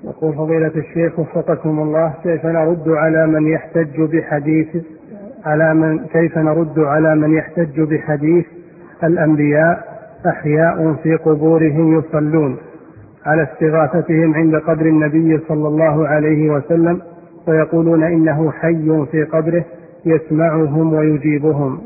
يقول فضيلة الشيخ وفقكم الله، كيف نرد على من يحتج بحديث الأنبياء أحياء في قبورهم يصلون على استغاثتهم عند قبر النبي صلى الله عليه وسلم، ويقولون إنه حي في قبره يسمعهم ويجيبهم؟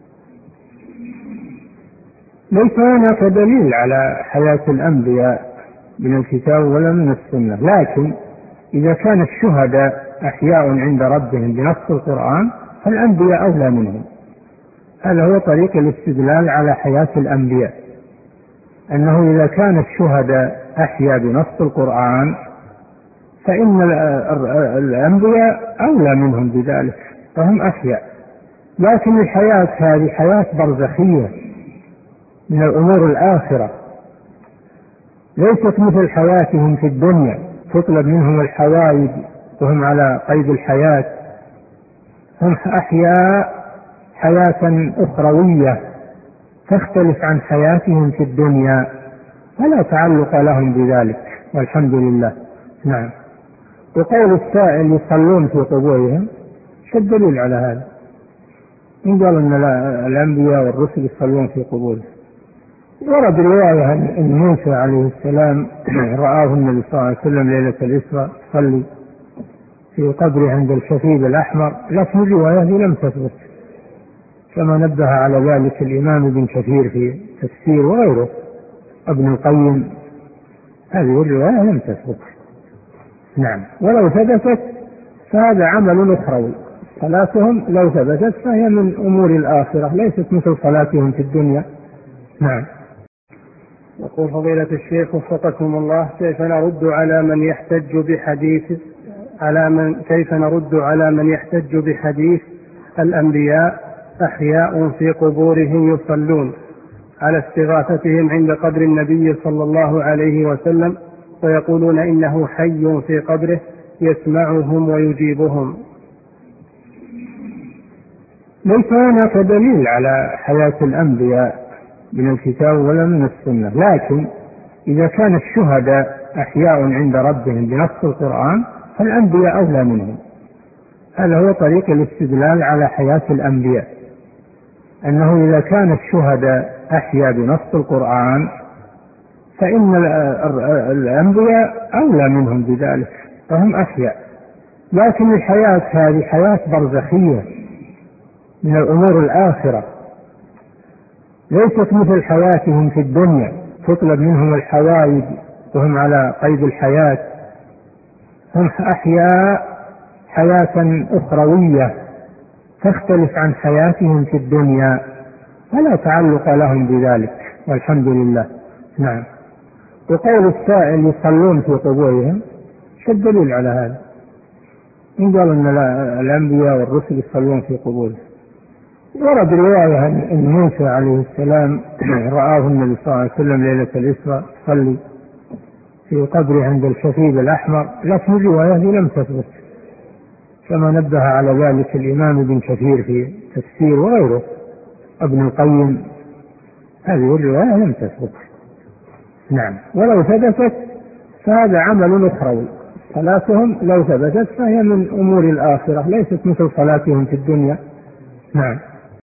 ليس هناك دليل على حياة الأنبياء من الكتاب ولا من السنة، لكن إذا كان الشهداء أحياء عند ربهم بنص القرآن فالأنبياء أولى منهم. هذا هو طريق الاستدلال على حياة الأنبياء، أنه إذا كان الشهداء أحياء بنص القرآن فإن الأنبياء أولى منهم بذلك، فهم أحياء. لكن الحياة هذه حياة برزخية من الأمور الآخرة، ليست مثل حياتهم في الدنيا تطلب منهم الحوائج وهم على قيد الحياة. هم أحياء حياة أخروية تختلف عن حياتهم في الدنيا، فلا تعلق لهم بذلك، والحمد لله. نعم. وقول السائل يصلون في قبورهم، شو الدليل على هذا؟ إن قال أن الأنبياء والرسل يصلون في قبورهم. ورد رواية أن موسى عليه السلام رآه النبي صلى الله عليه وسلم ليلة الإسراء يصلي في قبره عند الشفيب الأحمر، لكن الرواية لم تثبت، كما نبه على ذلك الإمام ابن كثير في تفسير وغيره ابن القيم. هذه الرواية لم تثبت. نعم. ولو ثبتت فهذا عمل أخروي، صلاتهم لو ثبتت فهي من أمور الآخرة، ليست مثل صلاتهم في الدنيا. نعم. يقول فضيلة الشيخ وفقكم الله، كيف نرد على من يحتج بحديث الأنبياء أحياء في قبورهم يصلون على استغاثتهم عند قبر النبي صلى الله عليه وسلم، ويقولون إنه حي في قبره يسمعهم ويجيبهم؟ ليس هناك دليل على حياة الأنبياء من الكتاب ولا من السنة، لكن إذا كان الشهداء أحياء عند ربهم بنص القرآن فالأنبياء أولى منهم. هذا هو طريق الاستدلال على حياة الأنبياء، أنه إذا كان الشهداء أحياء بنص القرآن فإن الأنبياء أولى منهم بذلك، فهم أحياء. لكن الحياة هذه حياة برزخية من الأمور الآخرة، ليست مثل حياتهم في الدنيا تطلب منهم الحوائج وهم على قيد الحياة. هم أحياء حياة أخروية تختلف عن حياتهم في الدنيا، فلا تعلق لهم بذلك، والحمد لله. نعم. وقول السائل يصلون في قبورهم، شو الدليل على هذا؟ إن قال أن الأنبياء والرسل يصلون في قبورهم. ورد رواية أن موسى عليه السلام رآه النبي صلى الله عليه وسلم ليلة الإسراء يصلي في قبره عند الشفيب الأحمر، لكن الرواية لم تثبت، كما نبه على ذلك الإمام ابن كثير في تفسير وغيره ابن القيم. هذه الرواية لم تثبت. نعم. ولو ثبتت فهذا عمل أخروي، صلاتهم لو ثبتت فهي من أمور الآخرة، ليست مثل صلاتهم في الدنيا. نعم.